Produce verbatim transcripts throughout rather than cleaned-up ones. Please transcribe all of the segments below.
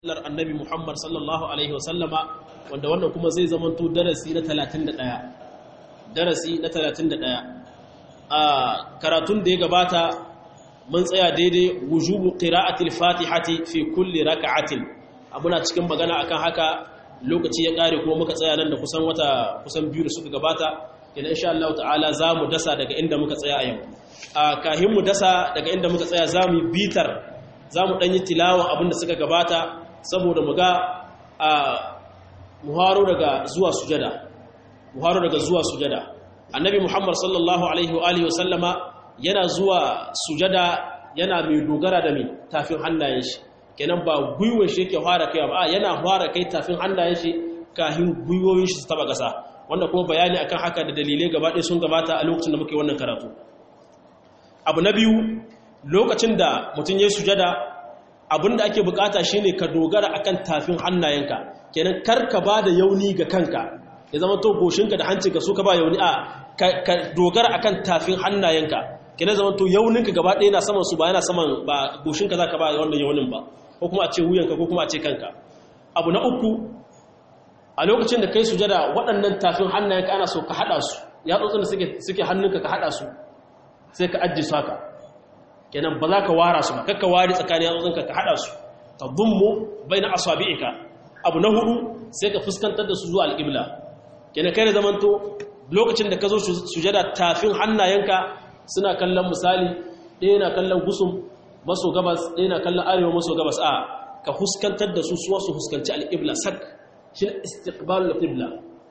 sallar annabi Muhammad sallallahu alaihi wasallama wanda wannan kuma zai zamanto darasi na talatin da ɗaya darasi na talatin da ɗaya a karatun da ya gabata mun tsaya daidai wujubu qira'atil fatihati fi kulli raka'atin abuna cikin magana akan haka lokaci ya kare kuma muka tsaya nan da kusan wata kusan biyu da suka gabata kenan insha Allah ta'ala zamu dasa daga inda muka tsaya a yau a kahin mu dasa daga inda muka tsaya zamu bitar zamu dan yi tilawa abinda suka gabata saboda mu ga a muharo daga zuwa sujada muharo daga zuwa sujada annabi Muhammad sallallahu alaihi wa alihi wasallama yana zuwa sujada yana mai dogara da mai tafin hannayen shi kenan ba gwiwon shi yake fara kai ba yana fara kai tafin hannayen shi kafin gwiwoyin shi su taba kasa wanda kuma bayani akan haka da dalilai gaba ɗaya sun gabata a lokacin da muke wannan karatu abu na biyu lokacin da mutum ya sujada abinda ake bukata shine ka dogara akan tafin hannayenka kenan karka ba da yauni ga kanka ya zama to goshinka da hancinka su ka ba yauni a ka dogara akan tafin hannayenka kenan zama to yauninka gaba ɗaya na saman su ba yana saman ba goshinka zaka ba wannan yaunin ba ko kuma a ce wuyanka ko kuma a ce kanka abu na uku a lokacin da kai sujada waɗannan tafin hannayenka ana so ka hada su ya tsotsin da suke suke hannunka ka hada su sai ka ajje su haka kenan ba za ka wara su ba kakka wari tsakanin yatsunka ka hada su ta dummu baina asabi'ika abu na hudu sai ka fuskantar da su zuwa alqibla kenan kai da zamanto lokacin da ka zo sujada tafin hannayenka suna kallon misali ɗaya na kallon gusum maso gabas ɗaya na kallon arewa maso gabas a ka fuskantar da su su wasu fuskanci alqibla sak shi istiqbalul qibla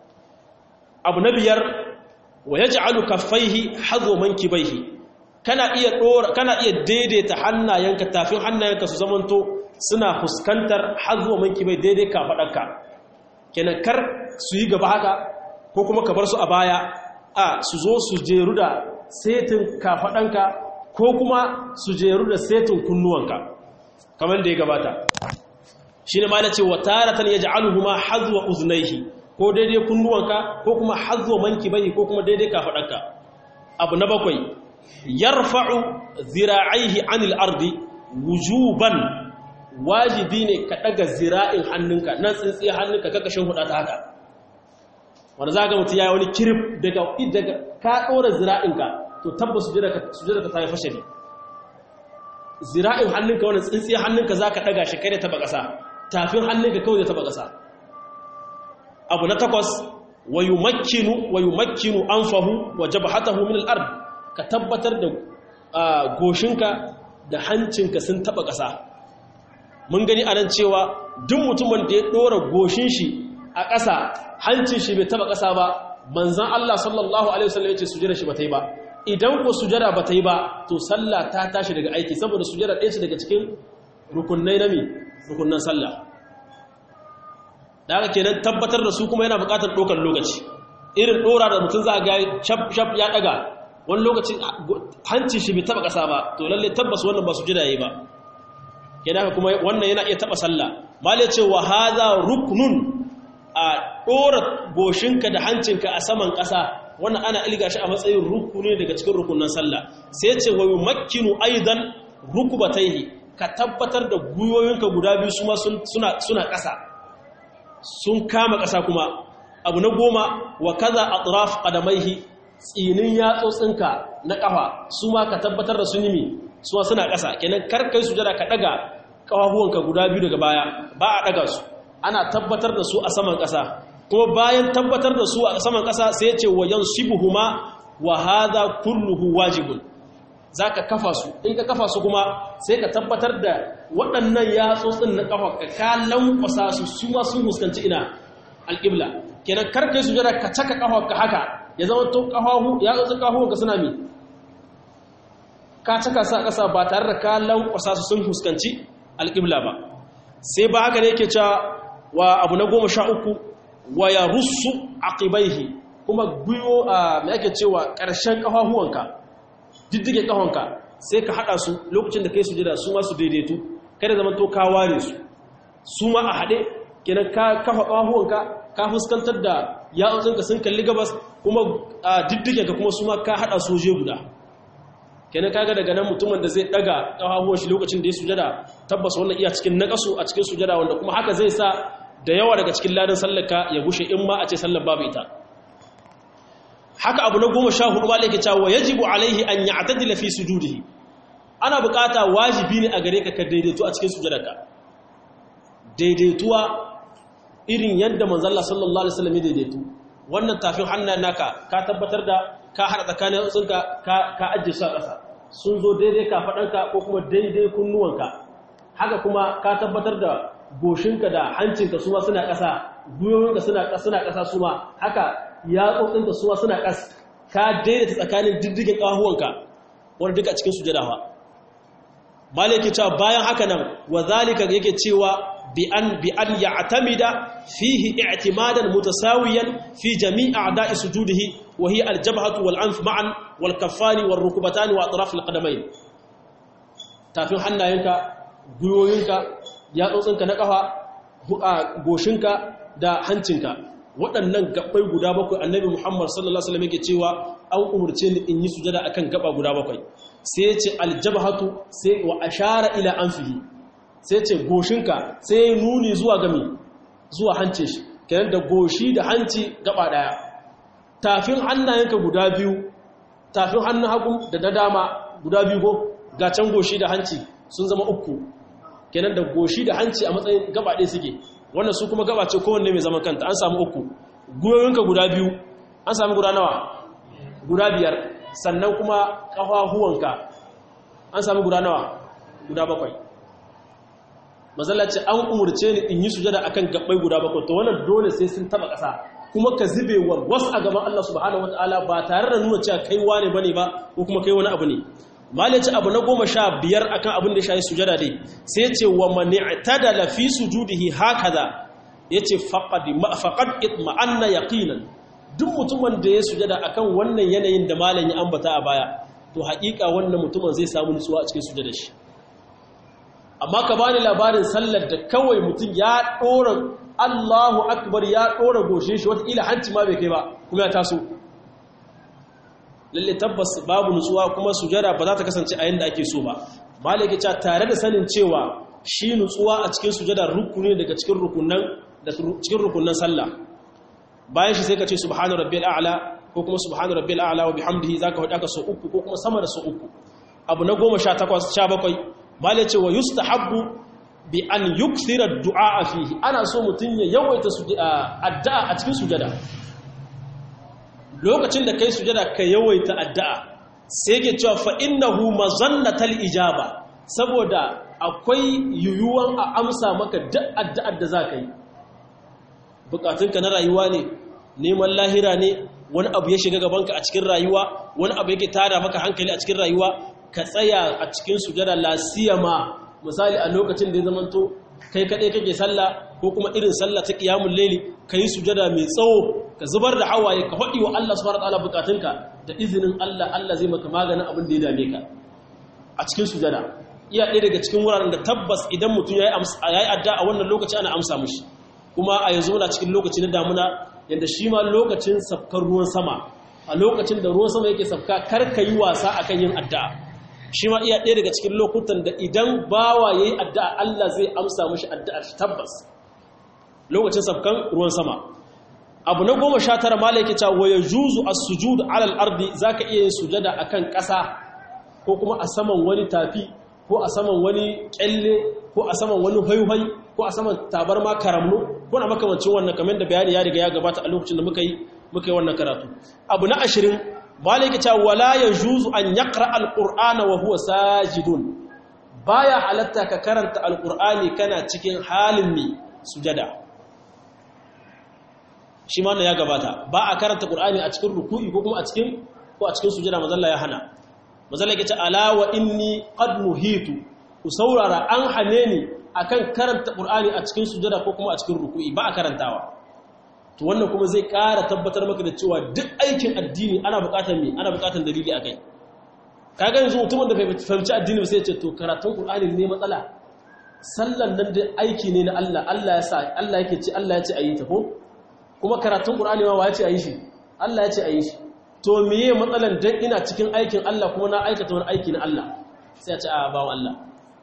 abu na biyar wa yaj'alu kaffaihi hadwa mankibaihi kana iya dora kana iya daidaita hannayenka tafin hannayenka su zamanto suna fuskantar hazuwa manki bai daidai kafadarka kenan kar su yi gaba haka ko kuma ka bar su a baya a su zo su jeru da setin kafadanka ko kuma su jeru da setin kunnuwanka kamar da ya gabata shine ma nace wa taratan yaj'aluhuma hazwa uznaihi ko daidai kunnuwanka ko kuma hazwa manki bai ko kuma daidai kafadarka abu na bakwai yarfa'u zira'aihi 'anil ardi wujuban wajibi ne ka daga zira'in hannunka nan tsintsiye hannunka kaka shin huda ta haka wanda zaka mutu yayi wani kirif daga daga ka dora zira'inka to tabbas sujada ka sujada ta yi fashari zira'in hannunka wannan tsintsiye hannunka zaka daga shi kai da taba kasa tafin hannunka kawai da taba kasa abu na takwas wayumakkinu wayumakkinu anfahu wa jabhatahu min al-ard ka tabbatar da goshinka da hancinka sun taba ƙasa mun gani anan cewa duk mutumin da ya dora goshin shi a ƙasa hancin shi bai taba ƙasa ba manzon Allah sallallahu alaihi wasallam yace sujada shi bata yi ba idan ko sujada bata yi ba to sallah ta tashi daga aiki saboda sujada ɗaya ce daga cikin rukunai na mi rukunnan sallah da haka kenan tabbatar da su kuma yana buƙatar ɗaukar lokaci irin ɗora da mutum za ga shaf shaf ya ɗaga wani lokaci hanci shi bai taba kasa ba to lalle tabbas wannan ba su jira yayi ba kenan kuma wannan yana iya taba sallah mallai ce wa hadha ruknun a dora goshinka da hancinka a saman kasa wannan ana ilga shi a matsayin rukuni daga cikin rukunan sallah sai ce wa yumakkinu aidan rukbatayhi ka tabbatar da guyoyinka guda biyu su ma suna suna kasa sun kama kasa kuma abu na goma wa kaza atraf qadamaihi tsinin yatsotsinka na ƙafa su ma ka tabbatar da sun yi mi su ma suna ƙasa kenan karkai su jira ka ɗaga ƙafafuwanka guda biyu daga baya ba a ɗaga su ana tabbatar da su a saman ƙasa kuma bayan tabbatar da su a saman ƙasa sai ya ce wa yansibuhuma wa hadha kulluhu wajibun zaka kafa su in ka kafa su kuma sai ka tabbatar da waɗannan yatsotsin na ƙafa ka lankwasa su su ma sun fuskanci ina alƙibla kenan karkai su jira ka caka ƙafarka haka ya zama to ƙafafu ya tsotsi ƙafafunka suna mi ka caka sa ƙasa ba tare da ka lankwasa su sun fuskanci alƙibla ba sai ba haka ne yake cewa wa abu na goma sha uku wa ya russu aqibaihi kuma gwiwo a me yake cewa ƙarshen ƙafafuwanka diddige ƙafanka sai ka haɗa su lokacin da kai su jira su ma su daidaitu kada zama to ka ware su su ma a haɗe kenan ka kafa ƙafafuwanka ka fuskantar da yatsunka sun kalli gabas kuma a diddigenka kuma su ma ka haɗa soje guda kenan kaga daga nan mutumin da zai daga kafafuwan shi lokacin da ya sujada tabbas wannan iya cikin naqasu a cikin sujada wanda kuma haka zai sa da yawa daga cikin ladan sallarka ya gushe in ma a ce sallar babu ita haka abu na goma sha hudu malaka cewa yajibu alaihi an ya'tadila fi sujudihi ana bukata wajibi ne a gare ka ka daidaito a cikin sujadarka daidaituwa irin yadda manzon Allah sallallahu alaihi wasallam ya daidaitu wannan tafin hannayen naka ka tabbatar da ka hada tsakanin tsinka ka ka ajje su a ƙasa sun zo daidai ka fadanka ko kuma daidai kunnuwanka haka kuma ka tabbatar da goshinka da hancinka su ma suna ƙasa gwiwoyinka suna ƙasa suna ƙasa su ma haka yatsotsinka su ma suna ƙasa ka daidaita tsakanin diddigin ƙahuwanka wanda duka cikin sujada fa malaki cewa bayan haka nan wa zalika yake cewa bi an bi an ya'tamida fihi i'timadan mutasawiyan fi jami' a'da'i sujudihi wa hiya al-jabhatu wal anf ma'an wal kaffani wal rukbatani wa atraf al-qadamayn tafin hannayenka gwiwoyinka yatsotsinka na kafa goshinka da hancinka waɗannan gabbai guda bakwai annabi Muhammad sallallahu alaihi wasallam yake cewa an umurce ni in yi sujada akan gaba guda bakwai sai ya ce aljabhatu sai wa ashara ila anfihi sai ya ce goshinka sai ya nuni zuwa gami zuwa hancin shi kenan da goshi da hanci gaba daya tafin hannayenka guda biyu tafin hannun hagu da na dama guda biyu go ga can goshi da hanci sun zama uku kenan da goshi da hanci a matsayin gaba ɗaya suke wannan su kuma gaba ce kowanne mai zaman kanta an samu uku gwiwoyinka guda biyu an samu guda nawa guda biyar sannan kuma ƙafafuwanka an samu guda nawa guda bakwai mazallaci an umurce ni in yi sujada akan gabbai guda bakwai to wannan dole sai sun taba ƙasa kuma ka zube warwas a gaban Allah subhanahu wataala ba tare da nuna cewa kai wane bane ba ko kuma kai wani abu ne malaci abu na goma sha biyar akan abin da shayi sujada dai sai ce wa man i'tadala fi sujudihi hakaza yace faqad faqad itma'anna yaqinan duk mutumin da ya sujada akan wannan yanayin da malam ya ambata a baya to haƙiƙa wannan mutumin zai samu nutsuwa a cikin sujada shi amma ka bani labarin sallar da kawai mutum ya dora Allahu akbar ya dora goshe shi wata ila hanci ma bai kai ba kuma ya taso lalle tabbas babu nutsuwa kuma sujada ba za ta kasance a yanda ake so ba malaki ta tare da sanin cewa shi nutsuwa a cikin sujada rukuni daga cikin rukunan da cikin rukunan sallah bayan shi sai ka ce subhana rabbil a'la ko kuma subhana rabbil a'la wa bihamdihi zaka hada ka so uku ko kuma sama da so uku abu na goma sha takwas sha bakwai malai ce wa yustahabbu bi an yukthira ad-du'a fihi ana so mutun ya yawaita addu'a a cikin sujada lokacin da kai sujada ka yawaita addu'a sai ke cewa fa innahu mazannatal ijaba saboda akwai yuyuwan a amsa maka duk addu'ar da zaka yi bukatunka na rayuwa ne neman lahira ne wani abu ya shiga gabanka a cikin rayuwa wani abu yake tada maka hankali a cikin rayuwa ka tsaya a cikin sujada lasiyama misali a lokacin da ya zamanto kai kaɗai kake sallah ko kuma irin sallah ta qiyamul layli kai sujada mai tsawo ka zubar da hawaye ka faɗi wa Allah subhanahu wataala bukatunka da izinin Allah Allah zai maka maganin abin da ya dame ka a cikin sujada iya ɗaya daga cikin wuraren da tabbas idan mutum yayi yayi adda a wannan lokaci ana amsa mishi kuma a yanzu muna cikin lokaci na damuna yanda shi ma lokacin safkar ruwan sama a lokacin da ruwan sama yake safka kar ka yi wasa akan yin addu'a shi ma iya ɗaya daga cikin lokutan da idan bawa yayi addu'a Allah zai amsa mishi addu'ar shi tabbas lokacin safkan ruwan sama abu na goma sha tara mala yake cewa waya juzu as-sujud ala al-ardi zaka iya yin sujada akan ƙasa ko kuma a saman wani tafi ko a saman wani kyalle ko a saman wani haihai ko a saman tabarma karamno ko na makamancin wannan kamar da bayani ya riga ya gabata a lokacin da muka yi muka yi wannan karatu abu na ashirin mala yake cewa wala yajuzu an yaqra al-qur'ana wa huwa sajidun baya halatta ka karanta al-qur'ani kana cikin halin mi sujada shi ma ya gabata ba a karanta Qur'ani a cikin ruku'i ko kuma a cikin ko a cikin sujada manzo Allah ya hana manzo Allah yake ce ala wa inni qad nuhitu ku saurara an hane ni akan karanta Qur'ani a cikin sujada ko kuma a cikin ruku'i ba a karantawa to wannan kuma zai ƙara tabbatar maka da cewa duk aikin addini ana buƙatar me ana buƙatar dalili akai kaga yanzu mutumin da bai fahimci addini sai ya ce to karatun Qur'ani ne matsala sallan nan da aiki ne na Allah Allah ya sa Allah yake ce Allah ya ce ayi ta ko kuma karatun ƙur'ani ma wace a yi shi Allah ya ce a yi shi to meye matsalan dan ina cikin aikin Allah kuma na aikata wani aiki na Allah sai a ce a bawo Allah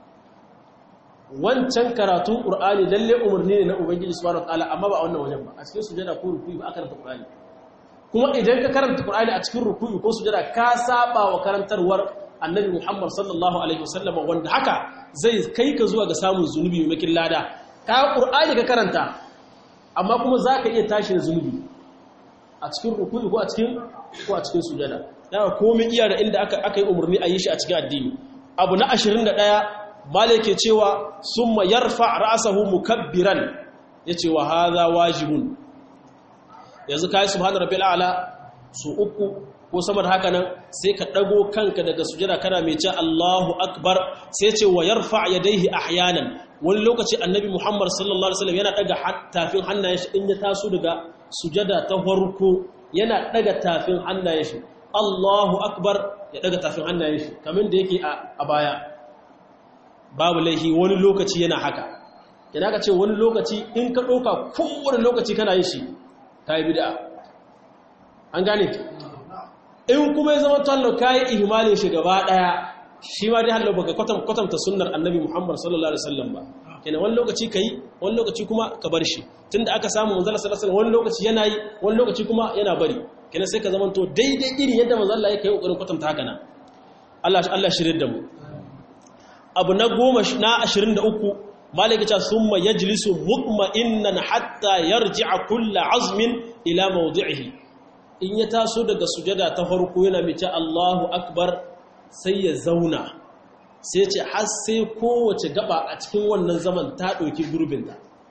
wancan karatun Qur'ani lalle umarni ne na Ubangiji subhanahu wataala amma ba a wannan wajen ba a cikin sujada ko ruku'i ba a karanta Qur'ani kuma idan ka karanta Qur'ani a cikin ruku'i ko sujada ka saba wa karantarwar Annabi Muhammad sallallahu alaihi wasallam wanda haka zai kai ka zuwa ga samun zunubi makin lada ka Qur'ani ka karanta amma kuma zaka iya tashi da zunubi a cikin ruku'i ko a cikin ko a cikin sujada daga komai iya da inda aka aka yi umarni a yi shi a cikin addini abu na ashirin da ɗaya malike cewa summa yarfa ra'sahu mukabbiran yace wa hadha wajibun yanzu kai subhana rabbil a'la su uku ko sama da haka nan sai ka dago kanka daga sujada kana mai ce Allahu akbar sai ce wa yarfa yadayhi ahyanan wani lokaci annabi Muhammad sallallahu alaihi wasallam yana daga tafin hannayen shi in ya taso daga sujada ta farko yana daga tafin hannayen shi Allahu akbar ya daga tafin hannayen shi kamar da yake a baya babu laihi wani lokaci yana haka kina ka ce wani lokaci in ka doka kowane lokaci kana yin shi kai bid'a an gane in kuma ya zama tallo kai ihmalin shi gaba daya shi ma dai hallo baka kwatam kwatamta sunnar annabi Muhammad sallallahu alaihi wasallam ba kenan wani lokaci kai wani lokaci kuma ka bar shi tunda aka samu manzo sallallahu alaihi wasallam wani lokaci yana yi wani lokaci kuma yana bari kenan sai ka zama to daidai irin yadda manzo Allah yake kokarin kwatanta haka nan Allah Allah shirin da mu abu na goma na ashirin da uku malaka ta summa yajlisu mutma'innan hatta yarji'a kullu azmin ila mawdi'ihi in ya taso daga sujada ta farko yana mace Allahu akbar sai ya zauna sai ce har sai kowace gaba a cikin wannan zaman ta ɗauki gurbinta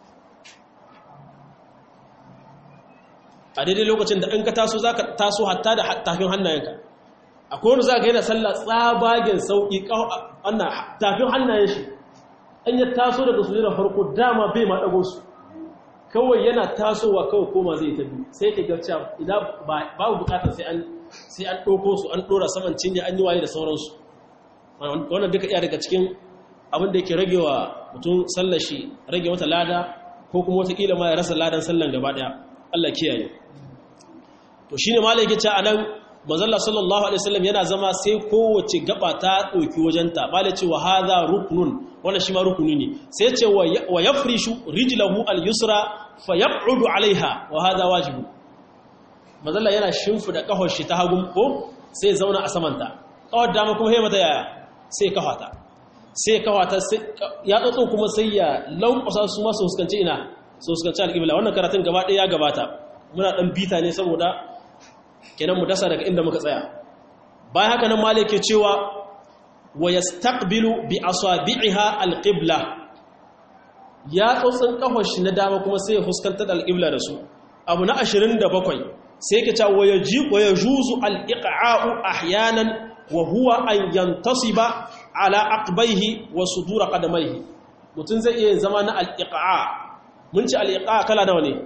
a daidai lokacin da in ka taso za ka taso hatta da tafin hannayenka akwai wani za ka yana sallah tsabagen sauƙi tafin hannayen shi an ya taso daga su da farko dama bai ma ɗago su kawai yana tasowa kawai koma zai ta biyu sai ka garci idan babu bukatar sai an ɗauko su an ɗora saman cinye an yi waye da sauransu wannan duka iya daga cikin abin da yake rage wa mutum sallar shi rage wata lada ko kuma wataƙila ma ya rasa ladan sallan gaba ɗaya Allah kiyaye to shine malai yake ce anan manzalla sallallahu alaihi wasallam yana zama sai kowace gaba ta dauki wajenta malai ce wa hadha ruknun wannan shi ma rukuni ne sai ce wa yafrishu rijlahu al-yusra fa yaq'udu alaiha wa hadha wajibu manzalla yana shimfida kafar shi ta hagun ko sai zauna a samanta kawar dama kuma he mata yaya sai kafata sai kafata sai ya tsotso kuma sai ya lankwasa su ma su huskanci ina su huskanci al-qibla wannan karatun gaba ɗaya ya gabata muna dan bita ne saboda kenan mu dasa daga inda muka tsaya bayan haka nan malik ke cewa wa yastaqbilu bi asabi'iha alqibla ya tsotsin kafar shi na dama kuma sai ya fuskantar alqibla da su abu na ashirin da bakwai sai ke cewa wayaji wayajuzu aliqa'u ahyanan wa huwa an yantasiba ala aqbaihi wa sudur qadamayhi mutun zai iya zama na aliqa mun ci aliqa kala nawa ne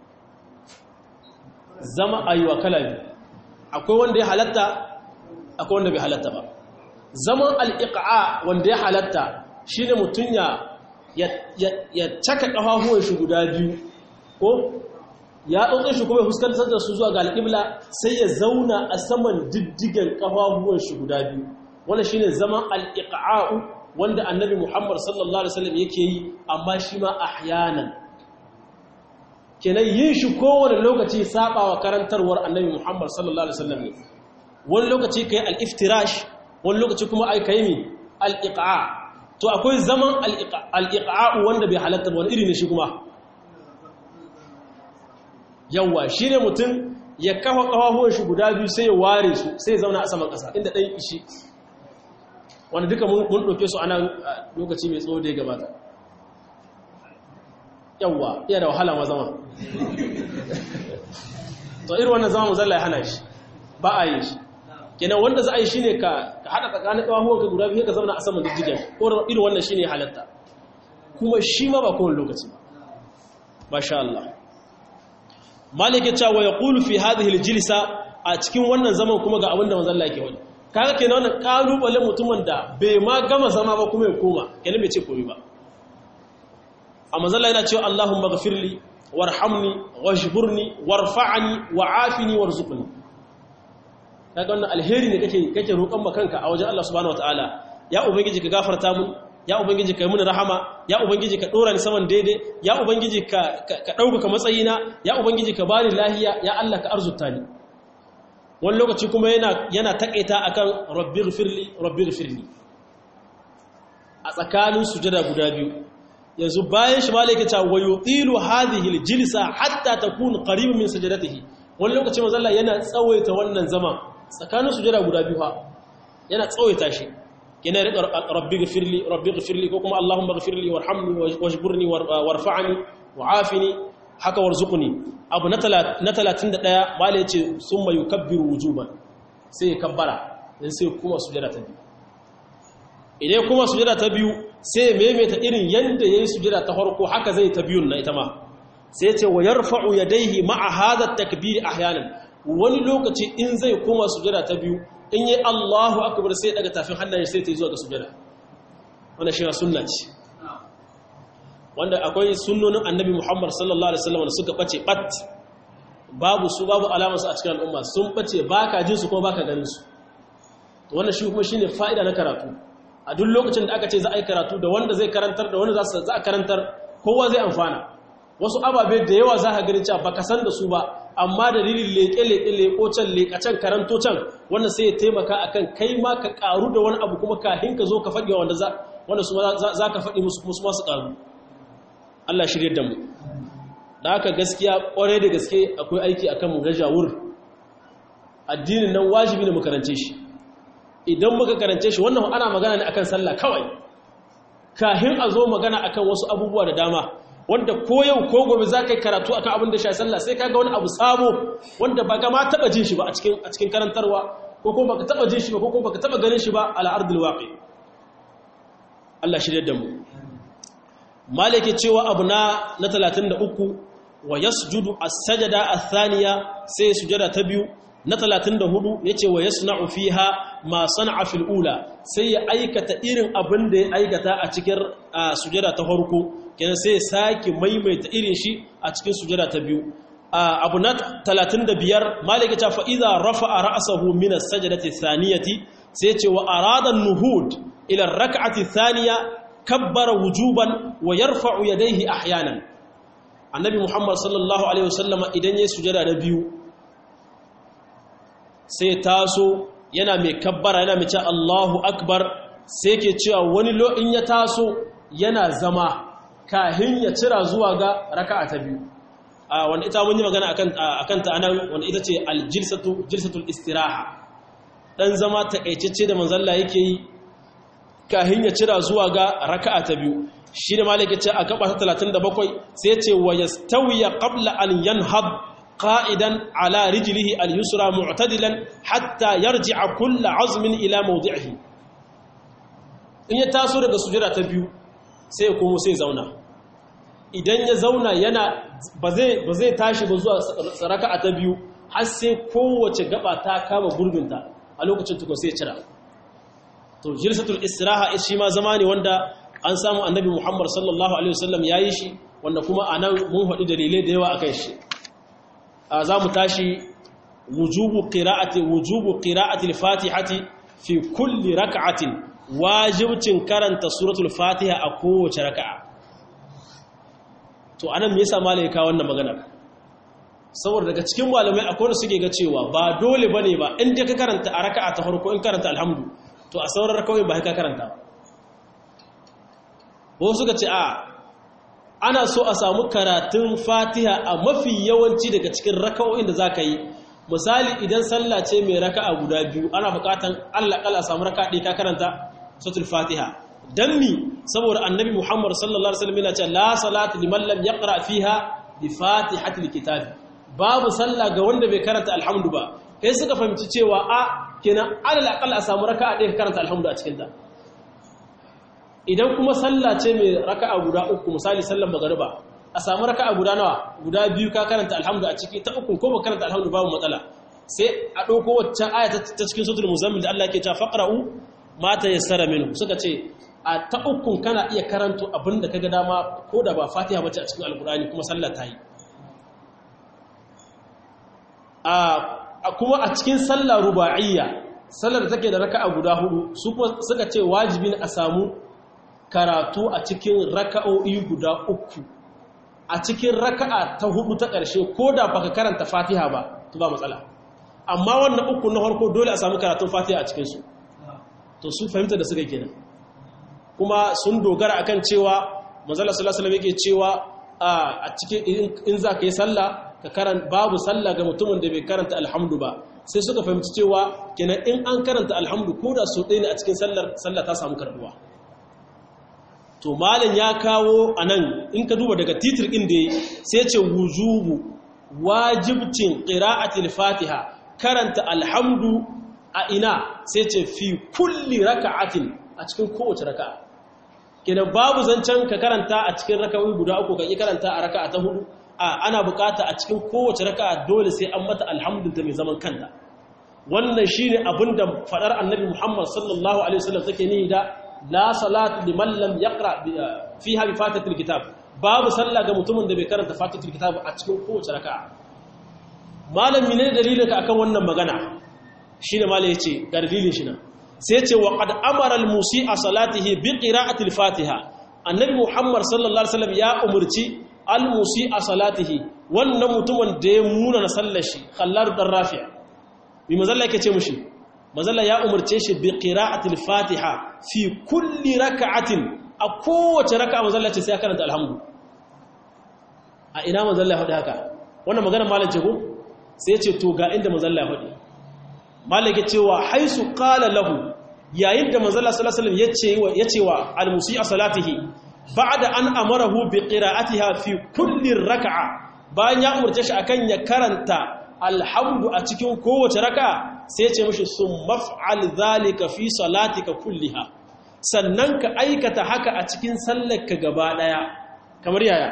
zama aywa kala biyu akwai wanda ya halatta akwai wanda bai halatta ba zaman al'iƙa'a wanda ya halatta shi ne mutum ya caka ƙafafuwan shi guda biyu ko ya ɗauke shi kuma ya fuskantar da su zuwa ga al'ibla sai ya zauna a saman diddigen ƙafafuwan shi guda biyu wanda shi ne zaman al'iƙa'a'u wanda annabi Muhammad sallallahu Alaihi wasallam yake yi amma shi ma ahyanan kenan yin shi kowane lokaci saba wa karantarwar annabi Muhammad sallallahu alaihi wasallam ne wani lokaci kai al-iftirash wani lokaci kuma ai kai mi al-iqa to akwai zaman al-iqa wanda bai halatta ba wani iri ne shi kuma yawa shine mutum ya kafa kafafuwan shi guda biyu sai ya ware su sai ya zauna a saman kasa inda dai ishi wanda duka mun doke su ana lokaci mai tsawo da ya gabata yawwa iya da wahala ma zama to irin wannan zama muzalla ya hana shi ba a yi shi kenan wanda za a yi shine ka hada tsakanin kawahuwan ka guda biyu ka zama a saman diddigen ko irin wannan shine halatta kuma shi ma ba kowane lokaci ba masha Allah malik ya ce wa yaqulu fi hadhihi aljilsa a cikin wannan zaman kuma ga abinda manzon Allah yake wani kaga kenan wannan kalubalen mutumin da bai ma gama zama ba kuma ya koma kenan bai ce komai ba amma zalla yana cewa Allahumma ghfirli warhamni wajburni warfa'ni wa'afini warzuqni kaga wannan alheri ne kake kake roƙon makanka a wajen Allah subhanahu wataala ya ubangiji ka gafarta mun ya ubangiji ka yi mun rahama ya ubangiji ka dora ni saman daidai ya ubangiji ka ka dauka matsayina ya ubangiji ka bani lahiya ya Allah ka arzuta ni wani lokaci kuma yana yana takaita akan rabbighfirli rabbighfirli a tsakanin sujada guda biyu yanzu bayan shi malaika ta wayutilu hadhihi aljilsa hatta takun qariban min sajadatihi wani lokaci manzo Allah yana tsawaita wannan zaman tsakanin sujada guda biyu ha yana tsawaita shi yana riƙa rabbi gafirli rabbi gafirli ko kuma Allahumma gafirli warhamni wajburni warfa'ni wa'afini haka warzuqni abu na talatin da ɗaya mala yace summa yukabbiru wujuban sai ya kabbara dan sai kuma sujada ta biyu idan kuma sujada ta biyu sai maimaita irin yanda yayin sujada ta farko haka zai ta biyun na ita ma sai yace wa yarfa'u yadayhi ma'a hadha at-takbir ahyanan wani lokaci in zai kuma sujada ta biyu in yi Allahu akbar sai daga tafin hannaye sai ta yi zuwa ga sujada wannan shi sunna ce wanda akwai sunnonin annabi Muhammad sallallahu alaihi wasallam da suka bace bat babu su babu alamar su a cikin al'umma sun bace baka jin su kuma baka ganin su to wannan shi kuma shine fa'ida na karatu a duk lokacin da aka ce za a yi karatu da wanda zai karantar da wanda za a karantar kowa zai amfana wasu ababe da yawa za ka gani cewa baka san da su ba amma dalilin leƙe-leƙe leƙocen leƙacen karanto can wannan sai ya taimaka akan kai ma ka ƙaru da wani abu kuma kafin ka zo ka faɗi wanda su za ka faɗi musu kuma su masu ƙaru Allah shirye da mu da haka gaskiya ƙwarai da gaske akwai aiki akan mu gajawur addinin nan wajibi ne mu karance shi idan muka karance shi wannan ana magana ne akan sallah kawai kafin a zo magana akan wasu abubuwa da dama wanda ko yau ko gobe za ka yi karatu akan abin da shi sallah sai ka ga wani abu sabo wanda ba ga ma taɓa jin shi ba a cikin karantarwa ko kuma baka taɓa jin shi ba ko kuma baka taɓa ganin shi ba ala ardil waqi Allah shirye da mu malike cewa abu na na talatin da uku wa yasjudu as-sajda ath-thaniya sai sujada ta biyu na talatin da hudu yace wa yasna'u fiha ma sana'a fil ula sai ya aikata irin abin da ya aikata a cikin sujada ta farko kenan sai ya sake maimaita irin shi a cikin sujada ta biyu abu na talatin da biyar malika ta fa idza rafa'a ra'sahu min as-sajdati ath-thaniyati sai ya ce wa arada an-nuhud ila ar-rak'ati ath-thaniya kabbara wujuban wa yarfa'u yadayhi ahyanan annabi muhammad sallallahu alaihi wasallam idan yayin sujada na biyu sai taso yana mai kabbara yana mai cewa Allahu akbar sai ke cewa wani lo in ya taso yana zama kahin ya cira zuwa ga raka'a ta biyu a wanda ita mun yi magana akan akan ta anan wanda ita ce aljilsatu jilsatul istiraha dan zama takaitacce da manzon Allah yake yi kahin ya cira zuwa ga raka'a ta biyu shi da malaka ce a gaba ta talatin da bakwai sai ya ce wa yastawiya qabla an yanhab qa'idan ala rijlihi al-yusra mu'tadilan hatta yarji'a kullu 'azmin ila mawdi'ihi in ya taso daga sujada ta biyu sai ya komo sai zauna idan ya zauna yana ba zai ba zai tashi ba zuwa raka'a ta biyu har sai kowace gaba ta kama gurbinta a lokacin tukun sai ya cira to jilsatul istiraha shi ma zamani wanda an samu annabi Muhammad sallallahu alaihi wasallam yayi shi wanda kuma anan mun faɗi dalilai da yawa akan shi za mu tashi wujubu qira'ati wujubu qira'ati al-fatihati fi kulli rak'atin wajibcin karanta suratul fatiha a kowace raka'a to anan me yasa malai ka wannan magana saboda daga cikin malamai akwai wanda suke ga cewa ba dole bane ba in dai ka karanta a raka'a ta farko in karanta alhamdu to a sauran raka'o'i ba ka karanta ba suka ce a ana so a samu karatun fatiha a mafi yawanci daga cikin raka'o'in da za ka yi misali idan sallah ce mai raka'a guda biyu ana bukatan allah kala samu raka'a ɗaya ka karanta suratul fatiha dan mi saboda annabi muhammad sallallahu alaihi wasallam yana cewa la salata liman lam yaqra fiha bi fatihatil kitab babu sallah ga wanda bai karanta alhamdu ba kai suka fahimci cewa a kenan alal aqalla a samu raka'a ɗaya ka karanta alhamdu a cikin ta idan kuma sallah ce mai raka'a guda uku misali sallar magariba a samu raka'a guda nawa guda biyu ka karanta alhamdu a ciki ta uku ko ba karanta alhamdu babu matsala sai a dauko waccan aya ta cikin suratul muzammil da Allah yake cewa faqra'u ma tayassara minhu suka ce a ta uku kana iya karanto abinda kaga dama ko da ba fatiha bace a cikin alqur'ani kuma sallah ta yi a kuma a cikin sallah ruba'iyya sallar da take da raka'a guda hudu su suka ce wajibi ne a samu karatu a cikin raka'o'i guda uku a cikin raka'a ta hudu ta ƙarshe ko da baka karanta Fatiha ba to ba matsala amma wannan uku na farko dole a samu karatun Fatiha a cikin su to su fahimta da suka kenan kuma sun dogara akan cewa manzo Allah sallallahu alaihi wasallam yake cewa a cikin in za ka yi sallah ka karanta babu sallah ga mutumin da bai karanta alhamdu ba sai suka fahimci cewa kenan in an karanta alhamdu ko da so ɗaya ne a cikin sallar sallah ta samu karbuwa to malam ya kawo anan in ka duba daga titir din da sai ce wujubu wajibcin qira'atil fatiha karanta alhamdu a ina sai ce fi kulli raka'atin a cikin kowace raka'a kenan babu zancen ka karanta a cikin raka'o'i guda uku kan yi karanta a raka'a ta hudu a ana bukata a cikin kowace raka'a dole sai an mata alhamdulillah mai zaman kanta wannan shine abinda fadar annabi Muhammad sallallahu alaihi wasallam take ni da la salatu liman lam yaqra fiha bi fatihatil kitab babu sallah ga mutumin da bai karanta fatihatil kitab a cikin kowace raka'a malami ne dalilin ka akan wannan magana shine malai yace ga dalilin shi nan sai ce wa qad amara al musi'a salatihi bi qira'ati al fatiha annabi Muhammad sallallahu alaihi wasallam ya umurci al musi'a salatihi wannan mutumin da ya muna na sallar shi khallar dan rafi' bi mazalla yake ce mushi mazalla ya umurce shi bi qira'ati al fatiha fi kulli rak'atin a kowace raka'a mazalla ce sai ya karanta alhamdu a ina mazalla ya faɗi haka wannan magana malam ce ko sai ce to ga inda mazalla ya faɗi malaka cewa haisu qala lahu yayin da manzo Allah sallallahu alaihi wasallam yace wa yace wa al-musi'a salatihi ba'da an amarahu bi qira'atiha fi kulli rak'a bayan ya umurce shi akan ya karanta alhamdu a cikin kowace raka'a sai yace mishi summaf'al zalika fi salatika kulliha sannan ka aikata haka a cikin sallarka gaba daya kamar yaya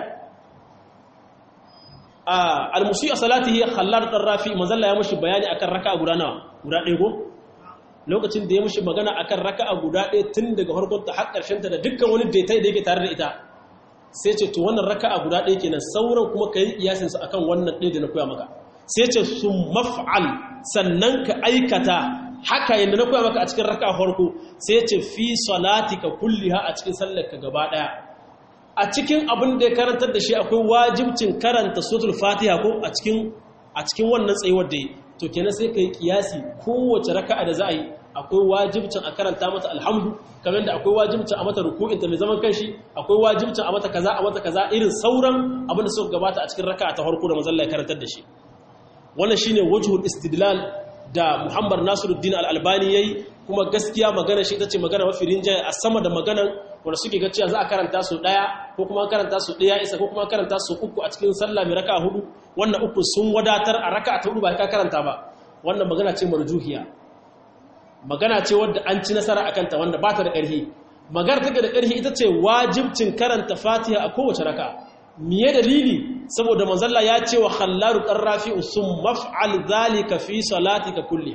al-musi'a salatihi khallar darrafi manzo Allah ya mishi bayani akan raka'a guda nawa guda ɗaya ko lokacin da ya mushi magana akan raka'a guda ɗaya tun daga farkon ta har ƙarshen ta da dukkan wani daitai da yake tare da ita sai ce to wannan raka'a guda ɗaya kenan sauran kuma kai iyasin su akan wannan ɗaya da na koya maka sai ce sum maf'al sannan ka aikata haka yanda na koya maka a cikin raka'a farko sai ce fi salatika kulliha a cikin sallarka gaba ɗaya a cikin abin da ya karantar da shi akwai wajibcin karanta suratul fatiha ko a cikin a cikin wannan tsayuwar da yi to kenan sai kai kiyasi kowace raka'a da za a yi akwai wajibcin a karanta mata alhamdu kamar da akwai wajibcin a mata ruku'in ta mai zaman kanshi akwai wajibcin a mata kaza a mata kaza irin sauran abin da suka gabata a cikin raka'a ta farko da manzon Allah ya karantar da shi wannan shine wajhul istidlal da Muhammad Nasiruddin Al-Albani yayi kuma gaskiya magana shi tace magana mafi rinjaye a sama da maganan wanda suke ga cewa za a karanta su daya ko kuma karanta su daya isa ko kuma karanta su uku a cikin sallah mai raka'a hudu wannan uku sun wadatar a raka'a ta hudu ba ka karanta ba wannan magana ce marjuhiya magana ce wadda an ci nasara akan ta wanda ba ta da ƙarfi magar take da ƙarfi ita ce wajibcin karanta Fatiha a kowace raka'a miye dalili saboda manzalla ya ce wa khallaru qarrafi'u sum maf'al zalika fi salatika kulliha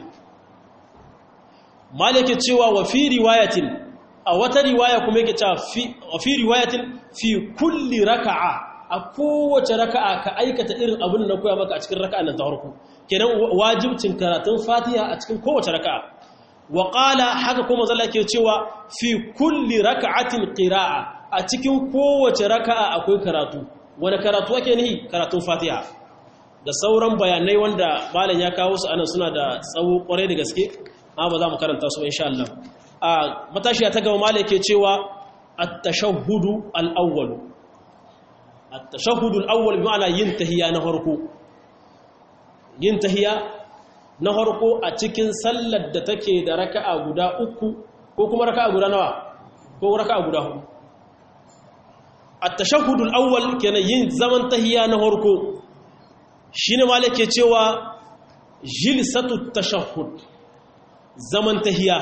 malike cewa wa fi riwayatin a wata riwaya kuma yake cewa fi riwayatin fi kulli raka'a a kowace raka'a ka aikata irin abin da na koya maka a cikin raka'a nan ta farko kenan wajibcin karatun Fatiha a cikin kowace raka'a wa qala haka kuma zalla yake cewa fi kulli raka'atin qira'a a cikin kowace raka'a akwai karatu wani karatu ake nihi karatun Fatiha da sauran bayanai wanda malam ya kawo su anan suna da tsawo kwarai da gaske amma ba za mu karanta su insha Allah a matashiya ta gaba malai ke cewa at-tashahhudu al-awwal at-tashahhudu al-awwal bi ma'ana yin tahiyya na farko yin tahiyya na farko a cikin sallar da take da raka'a guda uku ko kuma raka'a guda nawa ko raka'a guda hudu at-tashahhudu al-awwal kenan yin zaman tahiyya na farko shine malai ke cewa jilsatu at-tashahhud zaman tahiyya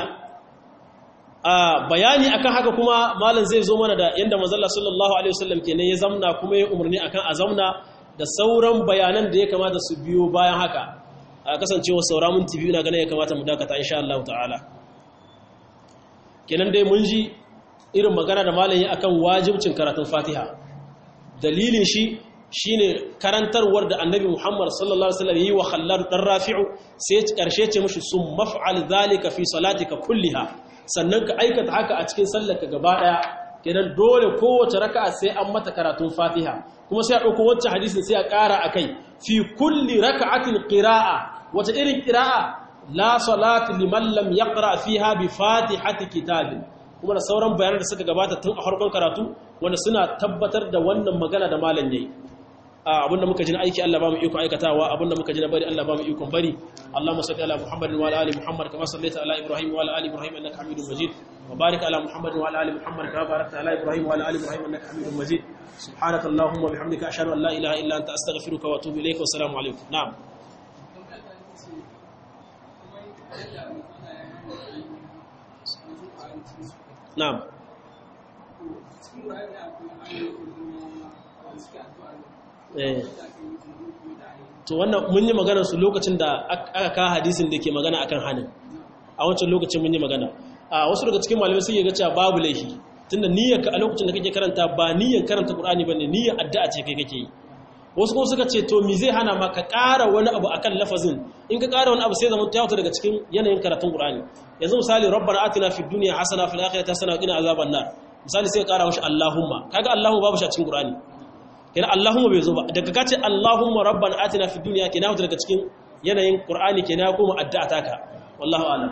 a bayani akan haka kuma malam zai zo mana da yanda manzo Allah sallallahu alaihi wasallam kenan ya zamna kuma ya umarni akan a zamna da sauran bayanan da ya kamata su biyo bayan haka a kasancewa saura mun tibi ina ganin ya kamata mu dakata insha Allah ta'ala kenan dai mun ji irin magana da malam ya akan wajibcin karatun Fatiha dalilin shi shine karantarwar da annabi Muhammad sallallahu alaihi wasallam yi wa Khallad dan Rafi'u sai karshe ce mishi sum maf'al zalika fi salatika kulliha sannan ka aikata haka a cikin sallarka gaba daya kenan dole kowace raka'a sai an mata karatun Fatiha kuma sai a dauko wancan hadisin sai a ƙara akai fi kulli raka'atin qira'a wata irin qira'a la salati liman lam yaqra fiha bi fatihati kitabin kuma da sauran bayanan da suka gabata tun a farkon karatu wanda suna tabbatar da wannan magana da malam yayi abinda muka ji na aiki Allah ba mu iko aikatawa abinda muka ji na bari Allah ba mu iko bari Allahumma salli ala Muhammadin wa ala ali Muhammad kama sallaita ala Ibrahim wa ala ali Ibrahim innaka Hamidum Majid wa barik ala Muhammadin wa ala ali Muhammad kama barakta ala Ibrahim wa ala ali Ibrahim innaka Hamidum Majid subhanaka Allahumma wa bihamdika ashhadu an la ilaha illa anta astaghfiruka wa atubu ilayka wa assalamu alaykum na'am na'am to wannan mun yi magana su lokacin da aka ka hadisin da ke magana akan hanin a wancan lokacin mun yi magana a wasu daga cikin malamai sun yi ga cewa babu laifi tunda niyyar ka a lokacin da kake karanta ba niyyar karanta Qur'ani bane niyyar addu'a ce kai kake yi wasu kuma suka ce to me zai hana ma ka ƙara wani abu akan lafazin in ka ƙara wani abu sai zama ta daga cikin yanayin karatun Qur'ani yanzu misali rabbana atina fid dunya hasana fil akhirati hasana wa qina azaban nar misali sai ka ƙara mashi Allahumma kaga Allahumma babu shi a cikin Qur'ani kenan Allahumma bai zo ba daga ka ce Allahumma rabbana atina fid dunya kenan daga cikin yanayin Qur'ani kenan kuma addu'a taka wallahu a'lam